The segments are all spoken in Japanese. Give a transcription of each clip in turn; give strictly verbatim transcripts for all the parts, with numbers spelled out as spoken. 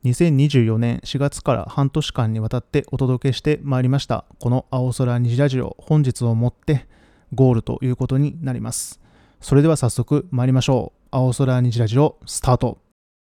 にせんにじゅうよねんしがつから半年間にわたってお届けしてまいりましたこの青空虹ラジオ、本日をもってゴールということになります。それでは早速参りましょう。青空虹ラジオスタート。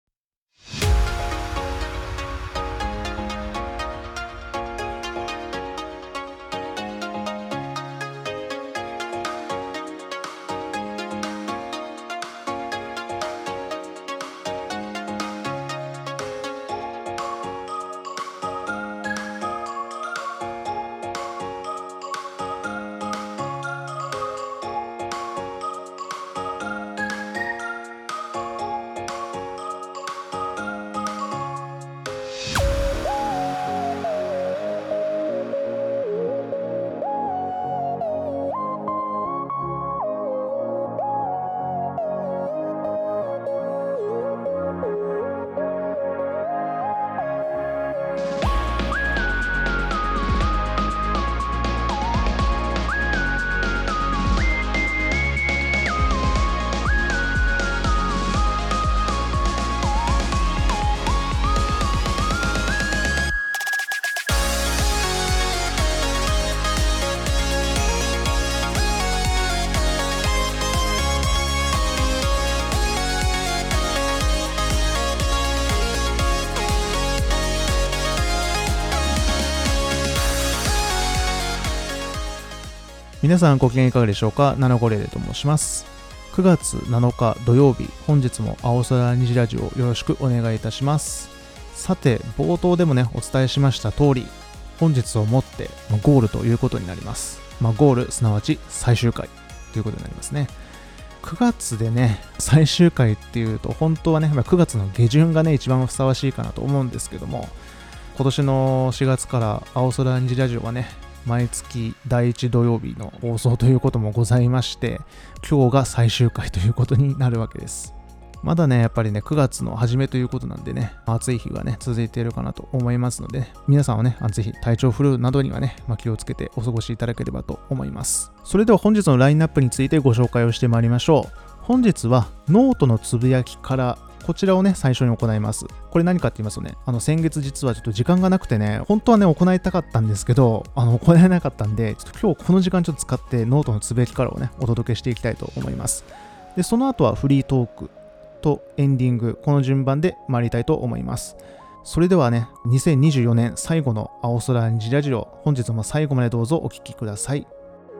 皆さんご機嫌いかがでしょうか。ななごれいと申します。くがつなのか土曜日、本日も青空虹ラジオよろしくお願いいたします。さて、冒頭でもねお伝えしました通り、本日をもってゴールということになります。まあ、ゴールすなわち最終回ということになりますね。くがつでね最終回っていうと本当はね、まあ、くがつの下旬がね一番ふさわしいかなと思うんですけども、今年のしがつから青空虹ラジオはね毎月だいいち土曜日の放送ということもございまして、今日が最終回ということになるわけです。まだねやっぱりねくがつの初めということなんでね、暑い日がね続いているかなと思いますので、皆さんはねぜひ体調不良などにはね、まあ、気をつけてお過ごしいただければと思います。それでは本日のラインナップについてご紹介をしてまいりましょう。本日はノートのつぶやきからこちらをね最初に行います。これ何かって言いますとね、あの先月実はちょっと時間がなくてね、本当はね行いたかったんですけど、あの行えなかったんで、ちょっと今日この時間ちょっと使ってノートのつぶやきからをねお届けしていきたいと思います。でその後はフリートークとエンディング、この順番で参りたいと思います。それではねにせんにじゅうよねん最後の青空虹ラジオ、本日も最後までどうぞお聞きください。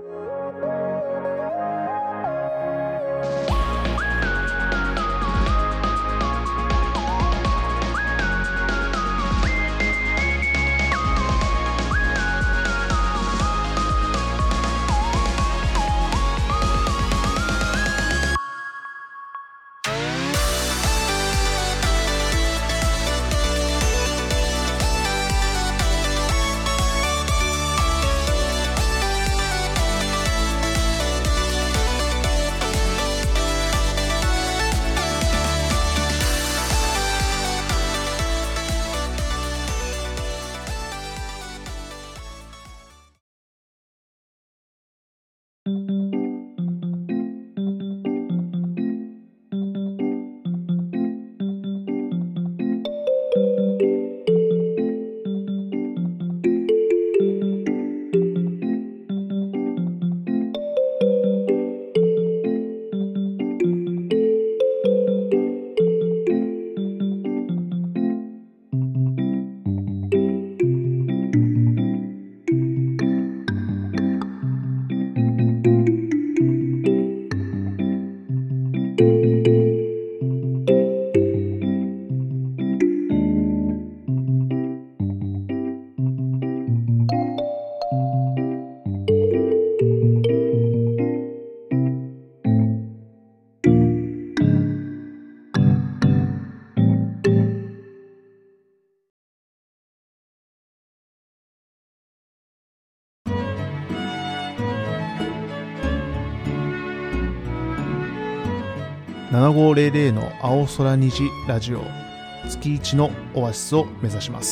ななごーぜろぜろの青空虹ラジオ、月いちのオアシスを目指します。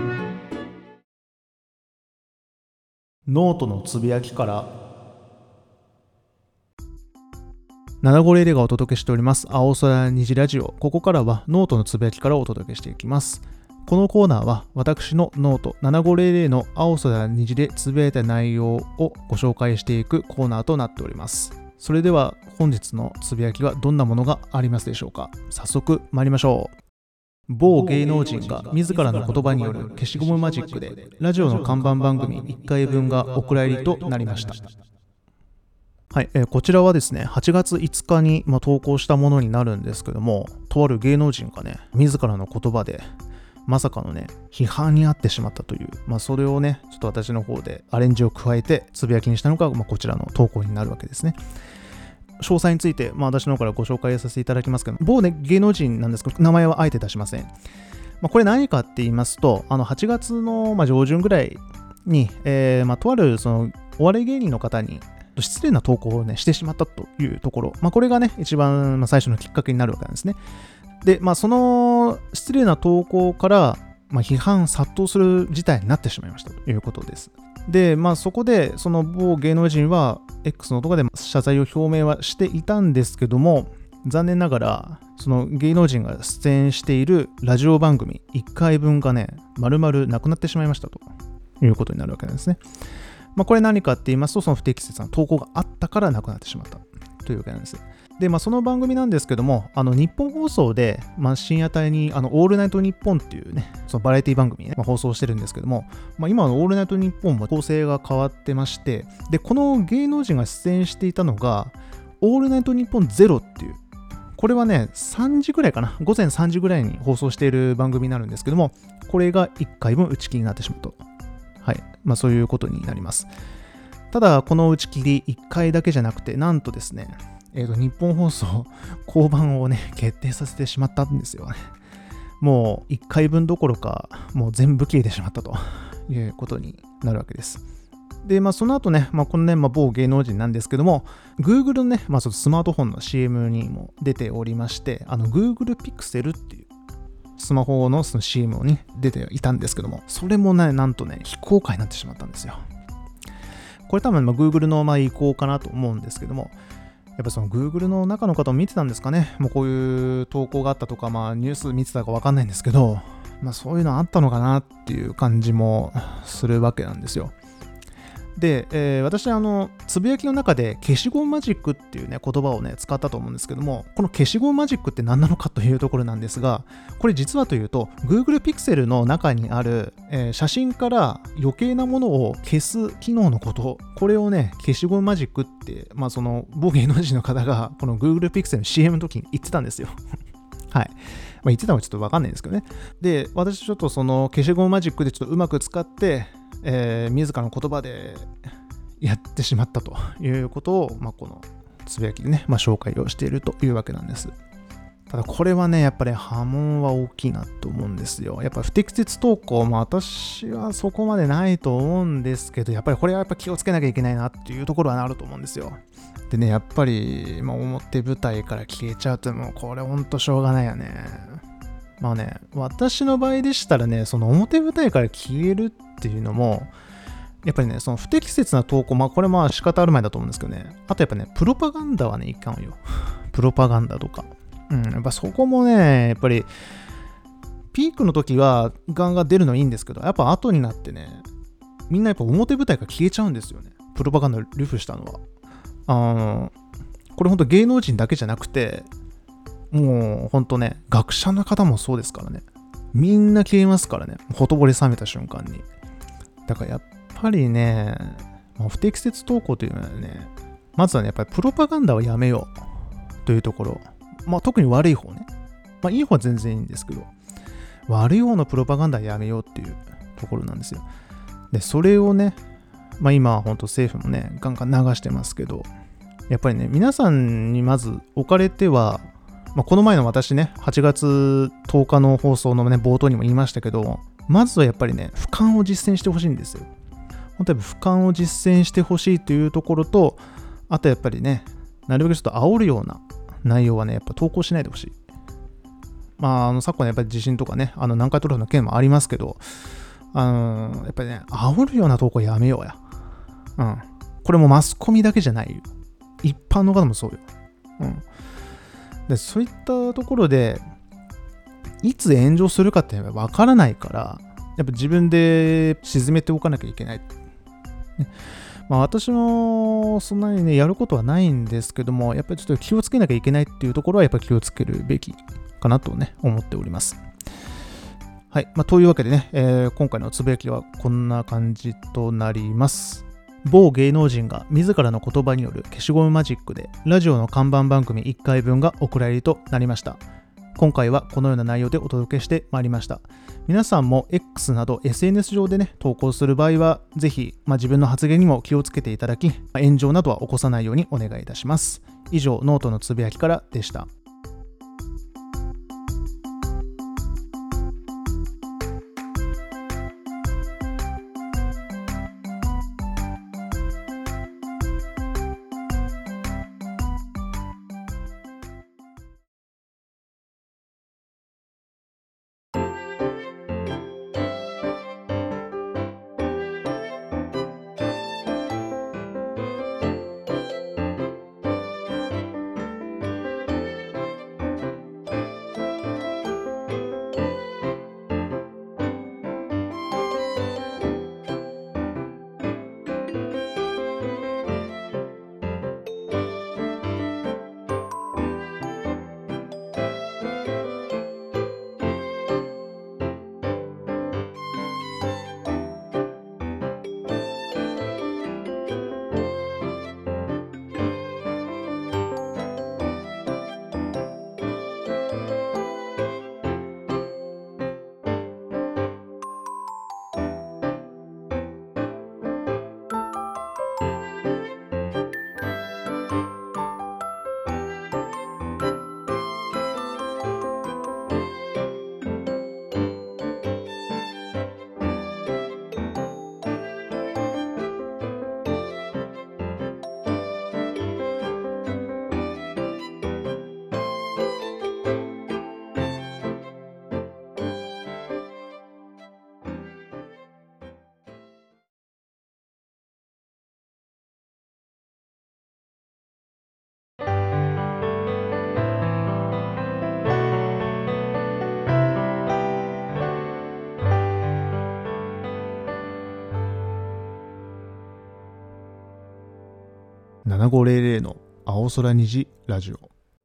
ノートのつぶやきからななごゼロゼロがお届けしております青空虹ラジオ。ここからはノートのつぶやきからお届けしていきます。このコーナーは私のノートななごゼロゼロの青空虹でつぶやいた内容をご紹介していくコーナーとなっております。それでは本日のつぶやきはどんなものがありますでしょうか。早速参りましょう。某芸能人が自らの言葉による消しゴムマジックでラジオの看板番組いっかいぶんがお蔵入りとなりました。はい、えー、こちらはですねはちがついつかに、まあ、投稿したものになるんですけども、とある芸能人がね自らの言葉でまさかのね批判にあってしまったという、まあ、それをねちょっと私の方でアレンジを加えてつぶやきにしたのが、まあ、こちらの投稿になるわけですね。詳細について、まあ、私の方からご紹介させていただきますけど、某、ね、芸能人なんですけど名前はあえて出しません。まあ、これ何かって言いますと、あのはちがつの、まあ、上旬ぐらいに、えーまあ、とあるそのお笑い芸人の方に失礼な投稿を、ね、してしまったというところ、まあ、これがね一番、まあ、最初のきっかけになるわけなんですね。で、まあ、その失礼な投稿から、まあ、批判殺到する事態になってしまいましたということです。で、まあ、そこでその某芸能人は X の動画で謝罪を表明はしていたんですけども、残念ながらその芸能人が出演しているラジオ番組いっかいぶんがね丸々なくなってしまいましたということになるわけなんですね。まあ、これ何かって言いますと、その不適切な投稿があったからなくなってしまったというわけなんです。で、まあ、その番組なんですけども、あの日本放送で、まあ、深夜帯にあのオールナイトニッポンっていうね、そのバラエティ番組ね、まあ、放送してるんですけども、まあ、今のオールナイトニッポンも構成が変わってまして、で、この芸能人が出演していたのが、オールナイトニッポンゼロっていう、これはね、さんじぐらいかな、午前さんじぐらいに放送している番組になるんですけども、これがいっかいぶん打ち切りになってしまうと。はい。まあ、そういうことになります。ただ、この打ち切りいっかいだけじゃなくて、なんとですね、えーと、日本放送降板をね、決定させてしまったんですよね。もういっかいぶんどころか、もう全部消えてしまったということになるわけです。で、まあ、その後ね、まあ、このね、まあ、某芸能人なんですけども、Google のね、まあ、そのスマートフォンの シーエム にも出ておりまして、あの Google Pixel っていうスマホのその シーエム に出ていたんですけども、それもね、なんとね、非公開になってしまったんですよ。これ多分、まあ、Google のまあ意向かなと思うんですけども、やっぱその Google の中の方も見てたんですかね。もうこういう投稿があったとか、まあニュース見てたかわかんないんですけど、まあそういうのあったのかなっていう感じもするわけなんですよ。で、えー、私あのつぶやきの中で消しゴムマジックっていうね言葉をね使ったと思うんですけども、この消しゴムマジックって何なのかというところなんですが、これ実はというと Google Pixel の中にある、えー、写真から余計なものを消す機能のこと、これをね消しゴムマジックって、まあその某芸能人の方がこの Google Pixel の シーエム の時に言ってたんですよ。はい。まあ、言ってたのはちょっとわかんないんですけどね。で、私ちょっとその消しゴムマジックでちょっとうまく使って、えー、自らの言葉でやってしまったということを、まあ、このつぶやきでね、まあ、紹介をしているというわけなんです。ただこれはね、やっぱり波紋は大きいなと思うんですよ。やっぱ不適切投稿も私はそこまでないと思うんですけど、やっぱりこれはやっぱ気をつけなきゃいけないなっていうところはあると思うんですよ。でね、やっぱり、まあ、表舞台から消えちゃうともうこれほんとしょうがないよね。まあね、私の場合でしたらね、その表舞台から消えるっていうのも、やっぱりね、その不適切な投稿、まあこれまあ仕方あるまいだと思うんですけどね、あとやっぱね、プロパガンダはね、いかんよ。プロパガンダとか。うん、やっぱそこもね、やっぱり、ピークの時はガンガン出るのいいんですけど、やっぱ後になってね、みんなやっぱ表舞台から消えちゃうんですよね。プロパガンダを流布したのは。あの、これほんと芸能人だけじゃなくて、もうほんとね、学者の方もそうですからね。みんな消えますからね。ほとぼり冷めた瞬間に。だからやっぱりね、まあ、不適切投稿というのはね、まずはね、やっぱりプロパガンダをやめようというところ。まあ特に悪い方ね。まあいい方は全然いいんですけど、悪い方のプロパガンダはやめようっていうところなんですよ。で、それをね、まあ今は本当政府もね、ガンガン流してますけど、やっぱりね、皆さんにまず置かれては、まあ、この前の私ね、はちがつとおかの放送のね、冒頭にも言いましたけど、まずはやっぱりね、俯瞰を実践してほしいんですよ。本当に俯瞰を実践してほしいというところと、あとやっぱりね、なるべくちょっと煽るような内容はね、やっぱ投稿しないでほしい。まあ、あの昨今やっぱり地震とかね、あの南海トラフの件もありますけど、あのやっぱりね、煽るような投稿やめようや。うん。これもマスコミだけじゃないよ。一般の方もそうよ。 うん。で、そういったところで、いつ炎上するかっていうのはわからないから、やっぱ自分で沈めておかなきゃいけない。ね、まあ私もそんなにね、やることはないんですけども、やっぱりちょっと気をつけなきゃいけないっていうところはやっぱり気をつけるべきかなとね、思っております。はい。まあ、というわけでね、えー、今回のつぶやきはこんな感じとなります。某芸能人が自らの言葉による消しゴムマジックでラジオの看板番組いっかいぶんがお蔵入りとなりました。今回はこのような内容でお届けしてまいりました。皆さんも X など エスエヌエス 上でね、投稿する場合は、ぜひ、まあ、自分の発言にも気をつけていただき、まあ、炎上などは起こさないようにお願いいたします。以上、ノートのつぶやきからでした。ななごーぜろぜろの青空虹ラジオ。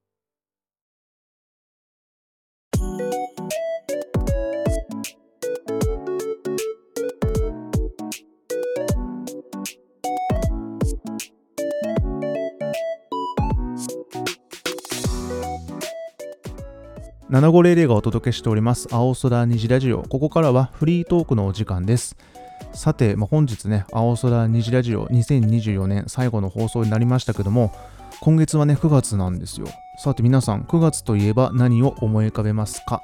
ななごーぜろぜろがお届けしております青空虹ラジオ。ここからはフリートークのお時間です。さて、まあ、本日ね、青空虹ラジオにせんにじゅうよねん最後の放送になりましたけども、今月はね、くがつなんですよ。さて皆さん、くがつといえば何を思い浮かべますか？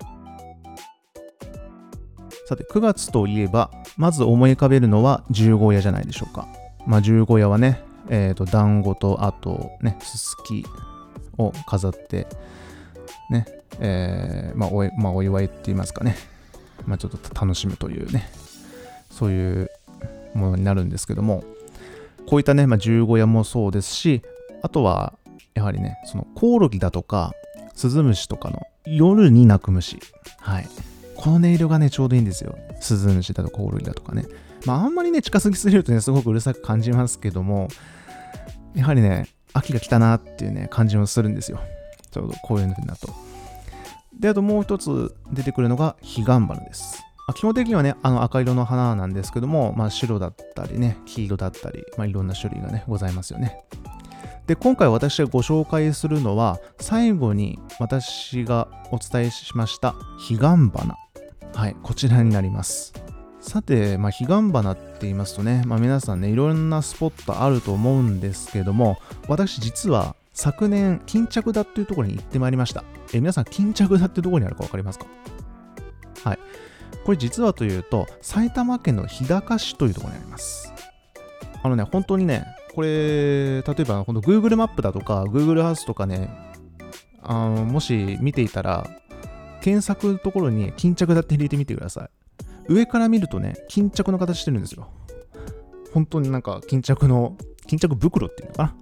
さて、くがつといえば、まず思い浮かべるのは十五夜じゃないでしょうか。まあ、十五夜はね、えっと、団子と、あとね、すすきを飾って、ね、えー、まあ、お、まあ、お祝いって言いますかね。まあ、ちょっと楽しむというね、そういうものになるんですけども、こういったね、まあ、十五夜もそうですし、あとはやはりね、そのコオロギだとかスズムシとかの夜に鳴く虫、はい、この音色がねちょうどいいんですよ。スズムシだとコオロギだとかね、まああんまりね近すぎすぎるとねすごくうるさく感じますけども、やはりね秋が来たなっていうね感じもするんですよ。ちょうどこういう風になると。で、あともう一つ出てくるのが彼岸花です。基本的にはね、あの赤色の花なんですけども、まあ、白だったりね、黄色だったり、まあ、いろんな種類がね、ございますよね。で、今回私がご紹介するのは、最後に私がお伝えしました彼岸花。はい、こちらになります。さて、まあ、彼岸花って言いますとね、まあ、皆さんね、いろんなスポットあると思うんですけども、私実は昨年、巾着田っていうところに行ってまいりました。え、皆さん、巾着田ってどこにあるかわかりますか？はい。これ実はというと、埼玉県の日高市というところにあります。あのね、本当にね、これ、例えば、この Google マップだとか、Google Earth とかね、あのもし見ていたら、検索のところに巾着田って入れてみてください。上から見るとね、巾着の形してるんですよ。本当になんか巾着の、巾着袋っていうのかな。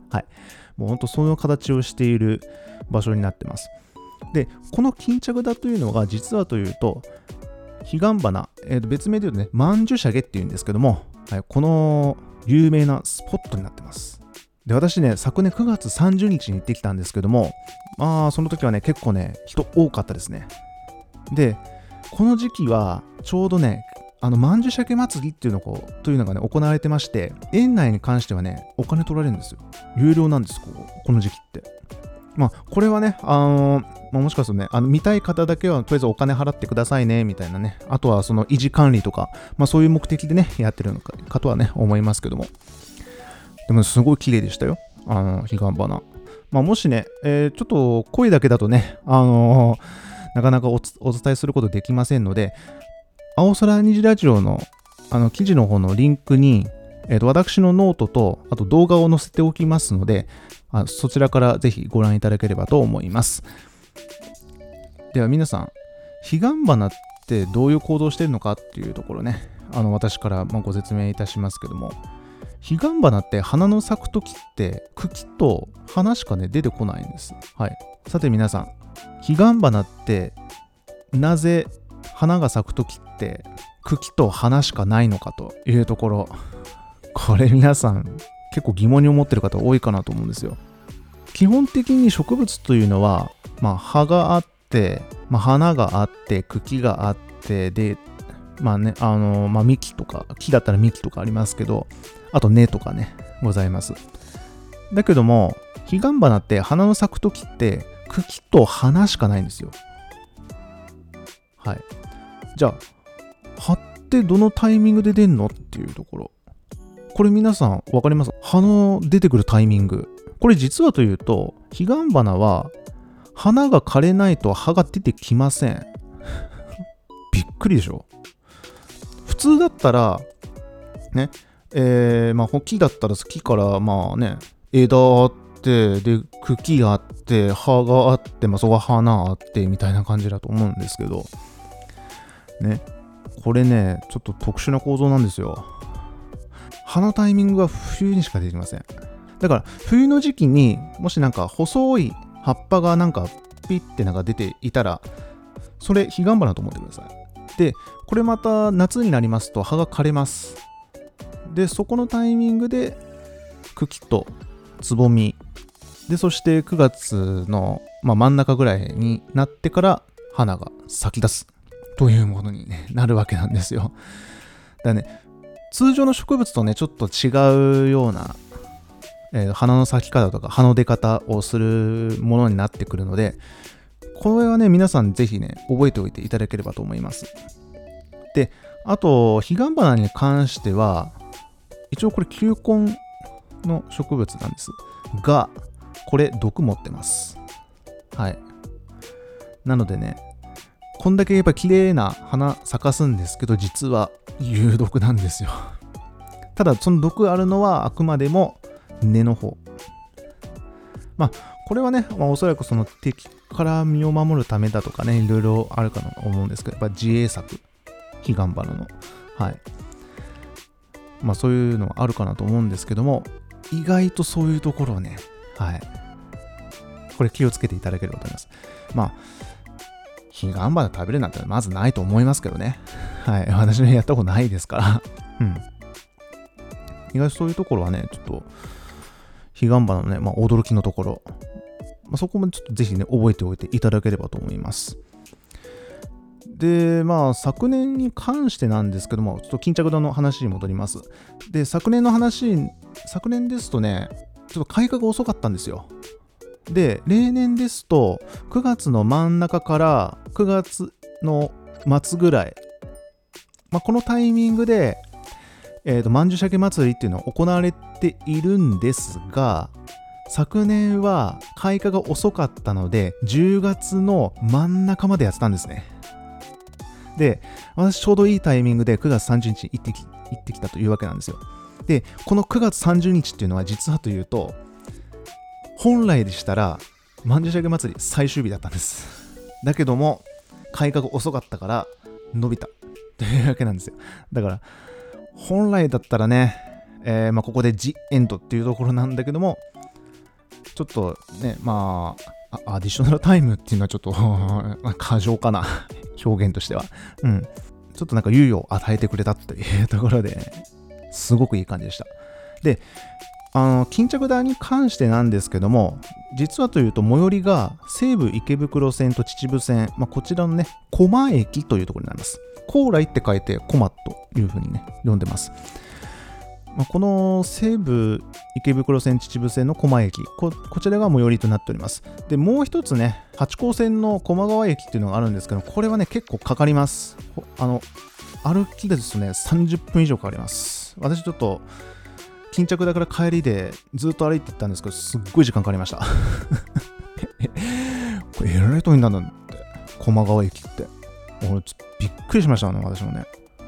はい。もうほんとその形をしている場所になってます。で、この巾着田というのが実はというと、彼岸花、えー、と別名で言うとね、曼珠沙華っていうんですけども、はい、この有名なスポットになってます。で、私ね、昨年くがつさんじゅうにちに行ってきたんですけども、まあ、その時はね、結構ね、人多かったですね。で、この時期はちょうどね、あの曼珠沙華祭りっていうのこうというのがね行われてまして、園内に関してはねお金取られるんですよ。有料なんです。こここの時期って。まあこれはね、あのーまあ、もしかするとね、あの見たい方だけはとりあえずお金払ってくださいねみたいなね、あとはその維持管理とか、まあそういう目的でねやってるのかかとはね思いますけども、でもすごい綺麗でしたよ、あの彼岸花。まあもしね、えー、ちょっと声だけだとね、あのー、なかなか お, お伝えすることできませんので、青空虹ラジオのあの記事の方のリンクに、えー、と私のノートとあと動画を載せておきますので、あそちらからぜひご覧いただければと思います。では皆さん、彼岸花ってどういう行動をしているのかっていうところね、あの私からまあご説明いたしますけども、彼岸花って花の咲く時って茎と花しかね出てこないんです。はい。さて皆さん、彼岸花ってなぜ花が咲くときって茎と花しかないのかというところ、これ皆さん結構疑問に思ってる方多いかなと思うんですよ。基本的に植物というのは、まあ、葉があって、まあ、花があって茎があってで、まあね、あのまあ、幹とか木だったら幹とかありますけど、あと根とかねございます。だけども彼岸花って花の咲くときって茎と花しかないんですよ。はい。じゃあ葉ってどのタイミングで出んのっていうところ、これ皆さん分かります？葉の出てくるタイミング、これ実はというと彼岸花は花が枯れないと葉が出てきません。びっくりでしょ。普通だったらね、えー、まあ木だったら木からまあね枝あってで茎があって葉があって、まあ、そこが花あってみたいな感じだと思うんですけどね、これねちょっと特殊な構造なんですよ。葉のタイミングは冬にしか出てきません。だから冬の時期にもしなんか細い葉っぱがなんかピッてなんか出ていたら、それ彼岸花と思ってください。でこれまた夏になりますと葉が枯れます。でそこのタイミングで茎とつぼみで、そしてくがつの、まあ、真ん中ぐらいになってから花が咲き出すというものに、ね、なるわけなんですよ。だからね、通常の植物とねちょっと違うような、えー、花の咲き方とか葉の出方をするものになってくるので、これはね皆さんぜひね覚えておいていただければと思います。で、あと彼岸花に関しては一応これ球根の植物なんですが、これ毒持ってます。はい。なのでね、こんだけやっぱ綺麗な花咲かすんですけど、実は有毒なんですよ。ただその毒あるのはあくまでも根の方。まあこれはね、まあ、おそらくその敵から身を守るためだとかね、いろいろあるかと思うんですけど、やっぱ自衛策、彼岸花の、はい。まあそういうのはあるかなと思うんですけども、意外とそういうところをね、はい。これ気をつけていただければと思います。まあ、彼岸花食べるなんてまずないと思いますけどね。はい。私もやったことないですから。うん。意外とそういうところはね、ちょっと、彼岸花のね、まあ驚きのところ、まあ、そこもちょっとぜひね、覚えておいていただければと思います。で、まあ、昨年に関してなんですけども、ちょっと巾着田の話に戻ります。で、昨年の話、昨年ですとね、ちょっと開花が遅かったんですよ。で、例年ですと、くがつの真ん中からくがつの末ぐらい、まあ、このタイミングで、えーと、曼珠沙華祭りっていうのは行われているんですが、昨年は開花が遅かったので、じゅうがつの真ん中までやってたんですね。で、私ちょうどいいタイミングでくがつさんじゅうにちに行ってき、行ってきたというわけなんですよ。で、このくがつさんじゅうにちっていうのは実はというと、本来でしたら曼珠沙華祭り最終日だったんです。だけども開花が遅かったから伸びたというわけなんですよ。だから本来だったらね、えーまあ、ここでジエンドっていうところなんだけども、 ちょっとね、まあ、あアディショナルタイムっていうのはちょっと過剰かな表現としては。うん。ちょっとなんか猶予を与えてくれたというところで、ね、すごくいい感じでした。で、あの、巾着台に関してなんですけども、実はというと、最寄りが西武池袋線と秩父線、まあ、こちらのね、駒駅というところになります。高麗って書いて駒というふうにね、呼んでます。まあ、この西武池袋線秩父線の駒駅 こ, こちらが最寄りとなっております。でもう一つね、八高線の駒川駅っていうのがあるんですけど、これはね結構かかります。あの歩きでですねさんじゅっぷん以上かかります。私ちょっと巾着だから帰りでずっと歩いていったんですけど、すっごい時間かかりましたこれえらい遠いんだなって、駒川駅って俺ちょっとびっくりしましたね、私もね。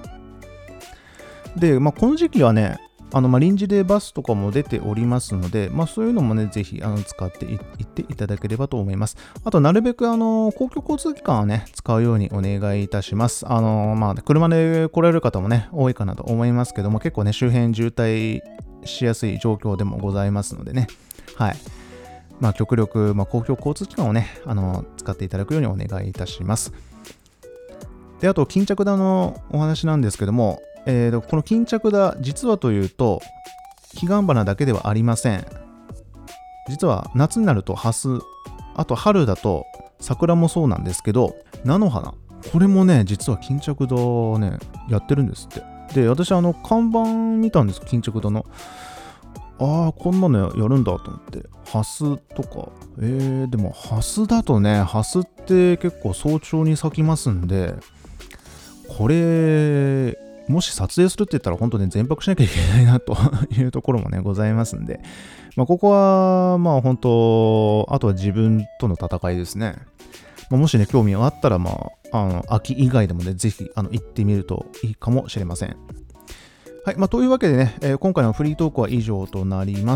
で、まあ、この時期はね、あのまあ臨時でバスとかも出ておりますので、まあ、そういうのもね、ぜひあの使っていっていただければと思います。あと、なるべくあの公共交通機関はね、使うようにお願いいたします。あのまあ、車で来られる方もね、多いかなと思いますけども、結構ね、周辺渋滞しやすい状況でもございますのでね、はい。まあ、極力、まあ、公共交通機関をね、あの使っていただくようにお願いいたします。で、あと、巾着田のお話なんですけども、えー、この巾着田、実はというと、彼岸花だけではありません。実は夏になるとハス、あと春だと桜もそうなんですけど、菜の花、これもね、実は巾着田ね、やってるんですって。で、私、あの、看板見たんです、巾着田の。ああ、こんなのやるんだと思って。ハスとか。えー、でも、ハスだとね、ハスって結構早朝に咲きますんで、これ、もし撮影するって言ったら本当に全泊しなきゃいけないなというところもねございますんで、まあ、ここはまあ本当あとは自分との戦いですね。まあ、もしね興味があったらまああの秋以外でもねぜひあの行ってみるといいかもしれません。はい、まあ、というわけでね、えー、今回のフリートークは以上となります。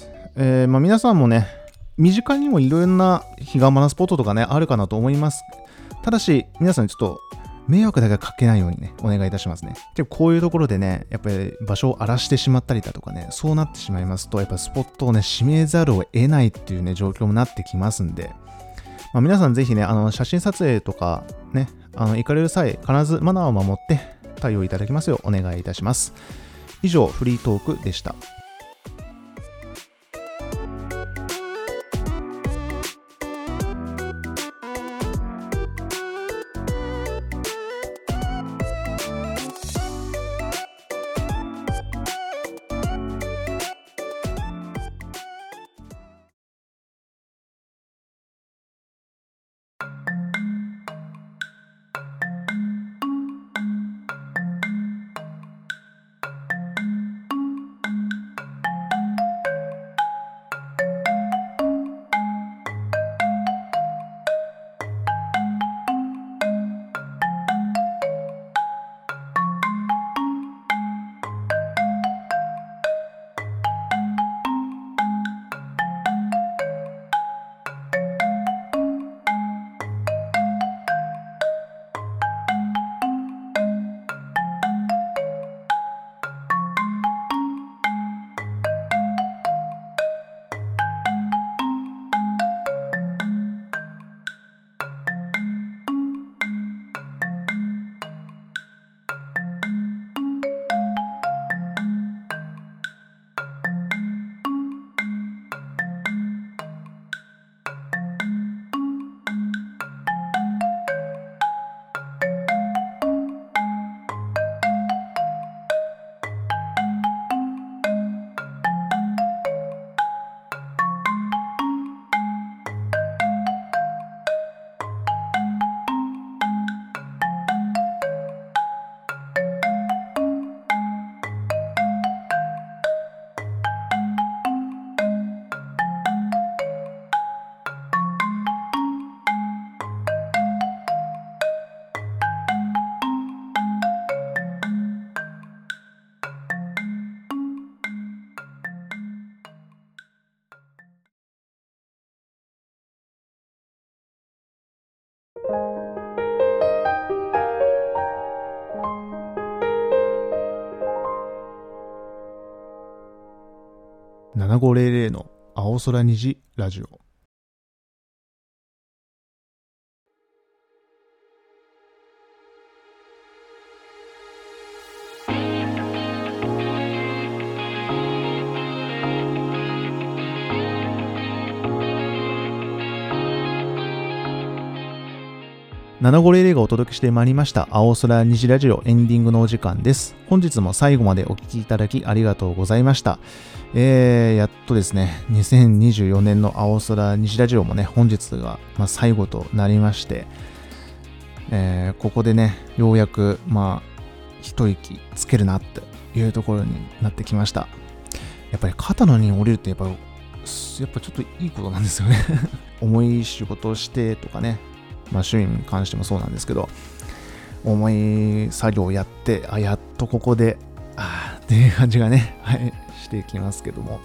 えー、まあ皆さんもね身近にもいろいろな彼岸花スポットとかねあるかなと思います。ただし皆さんちょっと迷惑だけはかけないようにね、お願いいたしますね。でこういうところでね、やっぱり場所を荒らしてしまったりだとかね、そうなってしまいますと、やっぱスポットをね、閉めざるを得ないっていうね、状況もなってきますんで、まあ、皆さんぜひね、あの、写真撮影とかね、あの、行かれる際、必ずマナーを守って対応いただきますようお願いいたします。以上、フリートークでした。ななごーぜろぜろの青空虹ラジオ。ななごゼロゼロがお届けしてまいりました青空虹ラジオエンディングのお時間です。本日も最後までお聞きいただきありがとうございました。えー、やっとですね、にせんにじゅうよねんの青空虹ラジオもね、本日が、まあ、最後となりまして、えー、ここでね、ようやく、まあ、一息つけるなっていうところになってきました。やっぱり肩の荷降りるってやっぱ、やっぱちょっといいことなんですよね。重い仕事をしてとかね、まあ、趣味に関してもそうなんですけど、重い作業をやって、あ、やっとここで、あーっていう感じがね、はい、してきますけども。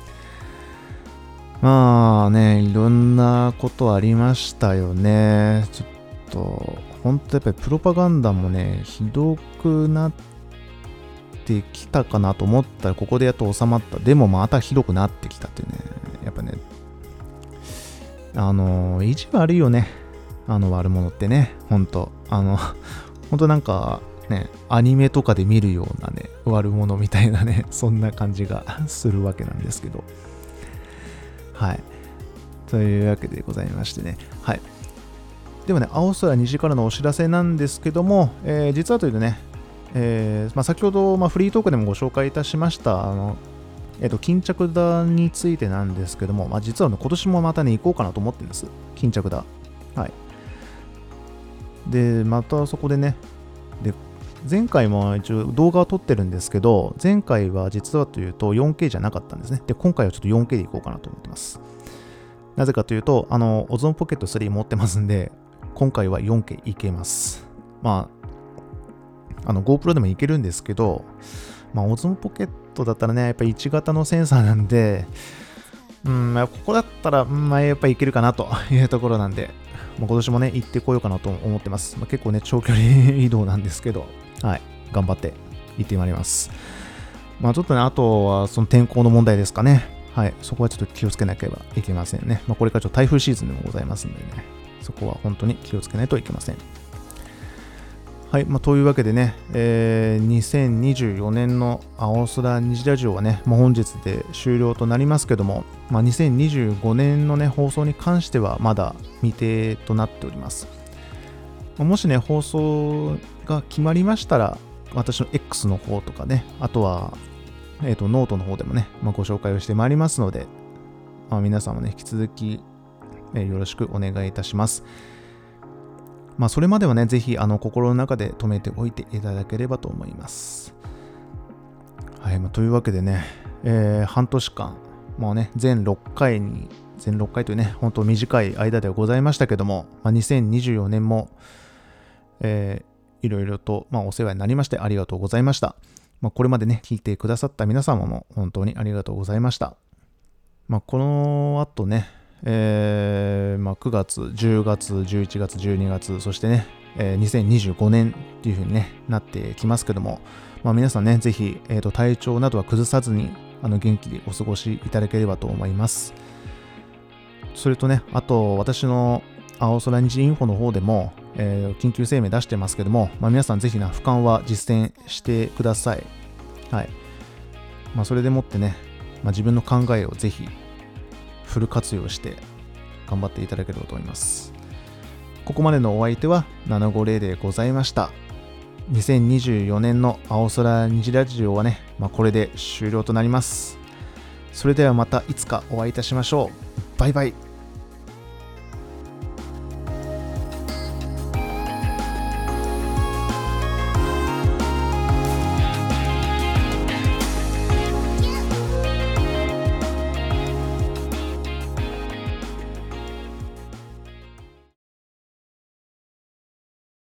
まあね、いろんなことありましたよね。ちょっと、本当やっぱりプロパガンダもね、ひどくなってきたかなと思ったら、ここでやっと収まった。でもまたひどくなってきたっていうね、やっぱね、あの、意地悪いよね。あの悪者ってね、ほんと、あの、ほんとなんかね、アニメとかで見るようなね、悪者みたいなね、そんな感じがするわけなんですけど。はい。というわけでございましてね。はい。ではね、青空虹からのお知らせなんですけども、えー、実はというとね、えーまあ、先ほど、まあ、フリートークでもご紹介いたしました、あの、えっと、巾着田についてなんですけども、まあ、実は、ね、今年もまたね、行こうかなと思ってるんです。巾着田。はい。で、またそこでね、で、前回も一応動画を撮ってるんですけど、前回は実はというと よんケー じゃなかったんですね。で、今回はちょっと よんケー でいこうかなと思ってます。なぜかというと、あの、オゾンポケットスリー持ってますんで、今回は よんケー いけます。まあ、あの GoPro でもいけるんですけど、まあ、オゾンポケットだったらね、やっぱりいち型のセンサーなんで、うん、ここだったら、まあ、やっぱりいけるかなというところなんで、今年もね、行ってこようかなと思ってます。まあ、結構ね、長距離移動なんですけど、はい、頑張って行ってまいります。まあ、ちょっとね、あとはその天候の問題ですかね。はい、そこはちょっと気をつけなければいけませんね。まあ、これからちょっと台風シーズンでもございますんでね、そこは本当に気をつけないといけません。はい、まあ、というわけでね、えー、にせんにじゅうよねんの青空虹ラジオはね、もう本日で終了となりますけども、まあ、にせんにじゅうごねんのね、放送に関してはまだ未定となっております。もしね、放送が決まりましたら、私の X の方とかね、あとは、えーと、ノートの方でもね、まあ、ご紹介をしてまいりますので、まあ、皆さんもね、引き続き、えー、よろしくお願いいたします。まあ、それまではね、ぜひ、あの、心の中で止めておいていただければと思います。はい、まあ、というわけでね、えー、半年間、もうね、全ろっかいに、全ろっかいというね、本当短い間ではございましたけども、まあ、にせんにじゅうよねんも、えー、いろいろと、まあ、お世話になりましてありがとうございました。まあ、これまでね、聞いてくださった皆様も本当にありがとうございました。まあ、この後ね、えーまあ、くがつ、じゅうがつ、じゅういちがつ、じゅうにがつ、そしてね、えー、にせんにじゅうごねんっていう風に、ね、なってきますけども、まあ、皆さんね、ぜひ、えーと、体調などは崩さずにあの元気でお過ごしいただければと思います。それとね、あと私の青空虹インフォの方でも、えー、緊急声明出してますけども、まあ、皆さんぜひな、俯瞰は実践してください。はい。まあ、それでもってね、まあ、自分の考えをぜひフル活用して頑張っていただければと思います。ここまでのお相手はななごゼロでございました。にせんにじゅうよねんの青空虹ラジオはね、まあ、これで終了となります。それではまたいつかお会いいたしましょう。バイバイ。